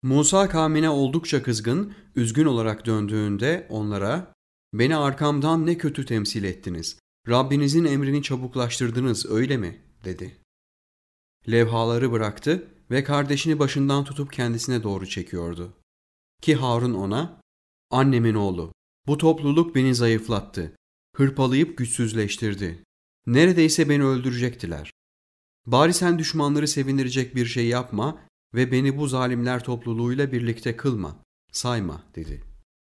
Musa kavmine oldukça kızgın, üzgün olarak döndüğünde onlara, "Beni arkamdan ne kötü temsil ettiniz. Rabbinizin emrini çabuklaştırdınız, öyle mi?" dedi. Levhaları bıraktı ve kardeşini başından tutup kendisine doğru çekiyordu. Ki Harun ona, "Annemin oğlu, bu topluluk beni zayıflattı, hırpalayıp güçsüzleştirdi. Neredeyse beni öldürecektiler. Bari sen düşmanları sevindirecek bir şey yapma ve beni bu zalimler topluluğuyla birlikte kılma, sayma," dedi.